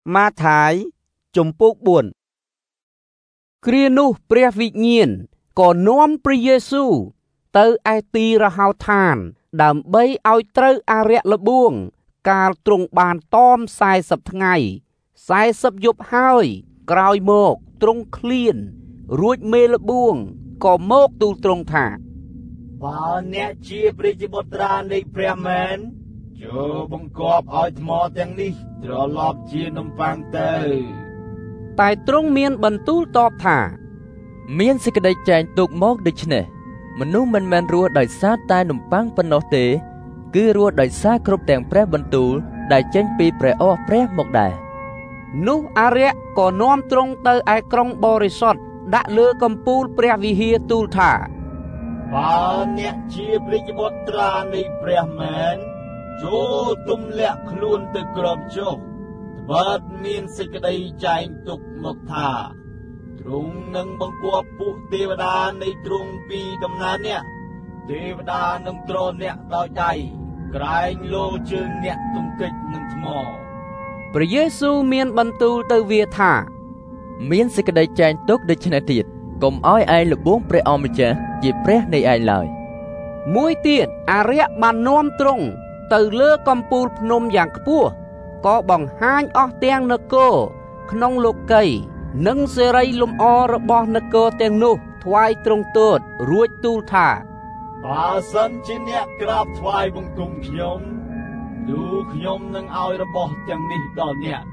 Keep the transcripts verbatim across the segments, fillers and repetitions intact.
ម៉ាថាយជំពូកបួនគ្រានោះព្រះវិញ្ញាណក៏នាំព្រះយេស៊ូវទៅឯទីរហោឋានដើម្បីឲ្យត្រូវអារក្សល្បួងកាលទ្រង់បានតមសែសិបថ្ងៃសែសិបយប់ហើយក្រោយមកទ្រង់ឃ្លានរួចមេល្បួងក៏មកទូលទ្រង់ថាបើអ្នកជាព្រះជាបុត្រានៃព្រះមែនចូលបង្គាប់ឲ្យថ្មទាំងនេះត្រឡប់ជានំប៉័ងទៅតែទ្រង់មានបន្ទូលតបថាមានសេចក្តីចែងទុកមកដូច្នេះមនុស្សមិនមែនរស់ដោយសារតែនំប៉័ងប៉ុណ្ណោះទេគឺរស់ដោយសារគ្រប់ទាំងព្រះបន្ទូលដែលចេញពីព្រះអស់ព្រះមកដែរនោះអារក្សក៏នាំទ្រង់ទៅឯក្រុងបរិសុទ្ធដាក់លើកំពូលព្រះវិហារទូលថាបើអ្នកជាព្រះជាបុត្រានៃព្រះមែនចូលទម្លាក់ខ្លួនទៅក្រោមចុះត្បិតមានសេចក្តីចែងទុកមកថាទ្រង់នឹងបង្គាប់ពួកទេវតានៃទ្រង់ពីដំណើរអ្នកទេវតានឹងទ្រអ្នកដោយដៃក្រែងលោជើងអ្នកទង្គិចនឹងថ្មព្រះយេស៊ូវមានបន្ទូលទៅវាថាមានសេចក្តីចែងទុកដូច្នេះទៀតកុំឲ្យឯងលបងព្រះអម្ចាស់ជាព្រះនៃឯងឡើយមួយទៀតអារក្សបាននាំទ្រង់ទៅលើកំពូលភ្នំយ៉ាងខ្ពស់ក៏បង្ហាញអស់ទាំងនគរក្នុងលោកីនិងសេរីលំអរបស់នគរទាំងនោះថ្វាយទ្រង់ទូតរួចទូលថាបើសិនជាអ្នកក្រាបថ្វាយបង្គំខ្ញុំទូខ្ញុំនឹងឲ្យរបស់ទាំងនេះដល់អ្នក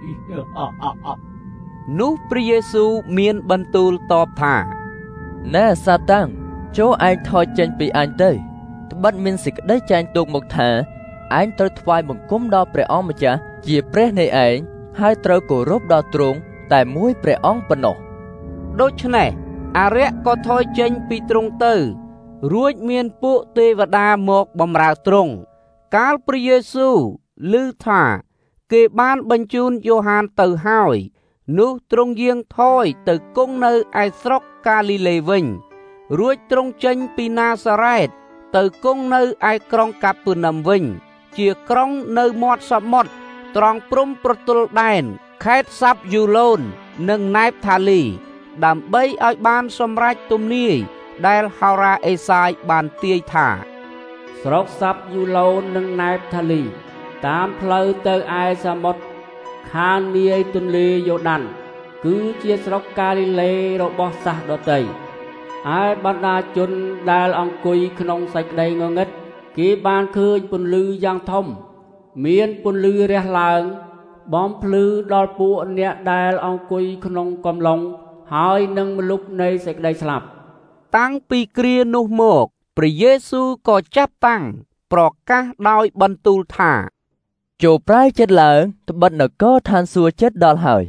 នោះព្រះយេស៊ូវមានបន្ទូលតបថាណែសាតាំងចូលឯងថយចេញពីអញទៅត្បិតមានសេចក្តីចែងទុកមកថាឯងត្រូវថ្វាយបង្គំដល់ព្រះអង្គម្ចាស់ជាព្រះនៃឯងហើយត្រូវគោរពដល់ទ្រង់តែមួយព្រះអង្គប៉ុណ្ណោះដូច្នេះអារក្សក៏ថយចេញពីទ្រង់ទៅរួចមានពួកទេវតាមកបម្រើទ្រង់កាលព្រះយេស៊ូវឮថាគេបានបញ្ជូនយ៉ូហានទៅហើយនោះទ្រង់យាងថយទៅគង់នៅឯស្រុកកាលីលេវិញរួចទ្រង់ចេញពីណាសារ៉េតទៅគង់នៅឯក្រុងកាពឺណាំវិញជាក្រុងនៅមាត់សមុទ្រត្រង់ព្រំប្រទល់ដែនខេត្តសាប់យូឡូននិងណែបថាលីដើម្បីឲ្យបានសម្រេចទំនាយដែលហោរាអេសាយបានទាយថាស្រុកសាប់យូឡូននិងណែបថាលីតាមផ្លូវទៅឯសមុទ្រខាងនាយទន្លេយ៉ូដានគឺជាស្រុកកាលីលេរបស់សាសដតីហើយបណ្ដាជនដែលអង្គុយក្នុងសេចក្តីងងឹតគេបានឃើញពន្លឺយ៉ាងធំមានពន្លឺរះឡើងបំភ្លឺដល់ពួកអ្នកដែលអង្គុយក្នុងកំឡុងហើយនឹងមលុបនៃសេចក្តីស្លាប់តាំងពីគ្រានោះមកព្រះយេស៊ូវក៏ចាប់តាំងប្រកាសដោយបន្ទូលថាចូលប្រែចិត្តឡើងត្បិតនគរឋានសួគ៌ចិត្តដល់ហើយ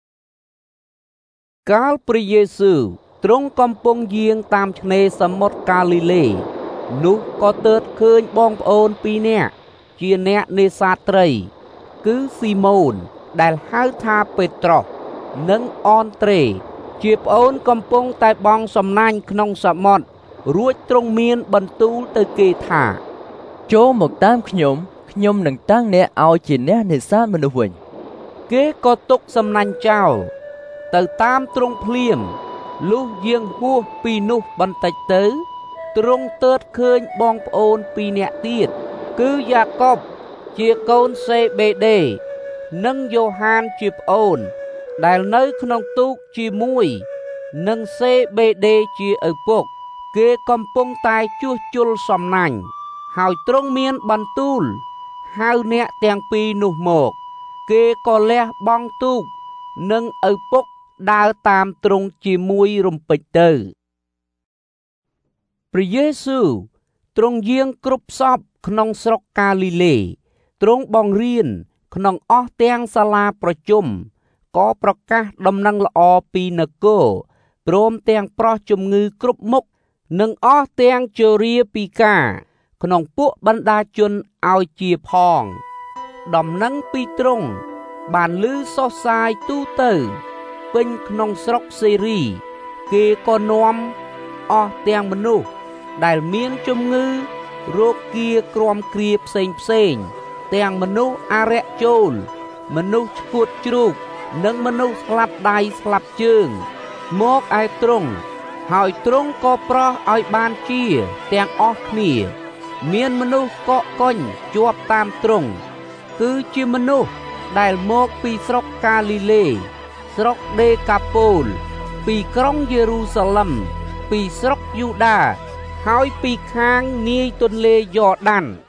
កាលព្រះយេស៊ូវទ្រង់កំពុងយាងតាមឆ្នេរសមុទ្រកាលីលេនោះក៏ទើបឃើញបងប្អូនពីរនាក់ជាអ្នកនេសាទត្រីគឺស៊ីម៉ូនដែលហៅថាពេត្រុសនិងអនត្រេជាប្អូនកំពុងតែបង់សំណាញ់ក្នុងសមុទ្ររួចទ្រង់មានបន្ទូលទៅគេថាចូលមកតាមខ្ញុំខ្ញុំនឹងតាំងអ្នកឲ្យជាអ្នកនេសាទមនុស្សវិញគេក៏ទុកសំណាញ់ចោលទៅតាមទ្រង់ភ្លាមលុះយាងហួសពីនោះបន្តិចទៅទ្រង់ទើបឃើញបងប្អូនពីរនាក់ទៀតគឺយ៉ាកុបជាកូនសេបេដេនិងយ៉ូហានជាប្អូនដែលនៅក្នុងទូកជាមួយនឹងសេបេដេជាឪពុកគេកំពុងតែជួសជុលសំណាញ់ហើយទ្រង់មានបន្ទូលហៅអ្នកទាំងពីរនោះមកគេក៏លះបង់ទូកនិងឪពុកដើរតាមទ្រង់ជាមួយរំពេចទៅព្រះយេស៊ូវទ្រង់យាងគ្រប់សពក្នុងស្រុកកាលីលេទ្រង់បង្រៀនក្នុងអស់ទាំងសាលាប្រជុំក៏ប្រកាសដំណឹងល្អពីនគរព្រមទាំងប្រោះជំងឺគ្រប់មុខនិងអស់ទាំងជរាពិការក្នុងពួកបណ្ដាជនឲ្យជាផងដំណឹងពីទ្រង់បានឮសុសសាយទូទៅពេញក្នុងស្រុកសេរីគេក៏នាំអស់ទាំងមនុស្សដែលមានជំងឺរោគគាគ្រាំគ្រាផ្សេងផ្សេងទាំងមនុស្សអារក្សចូលមនុស្សឆ្កួតជ្រូកនិងមនុស្សស្លាប់ដៃស្លាប់ជើងមកឯទ្រង់ហើយទ្រង់ក៏ប្រោសឲ្យបានជាទាំងអស់គ្នាមានមនុស្សកកកុញជាប់តាមទ្រង់គឺជាមនុស្សដែលមកពីស្រុកកាលីលេស្រុកដេកាពូលពីក្រុងយេរូសាឡិមពីស្រុកយូដាហើយពីខាងនាយទន្លេយ៉ូដាន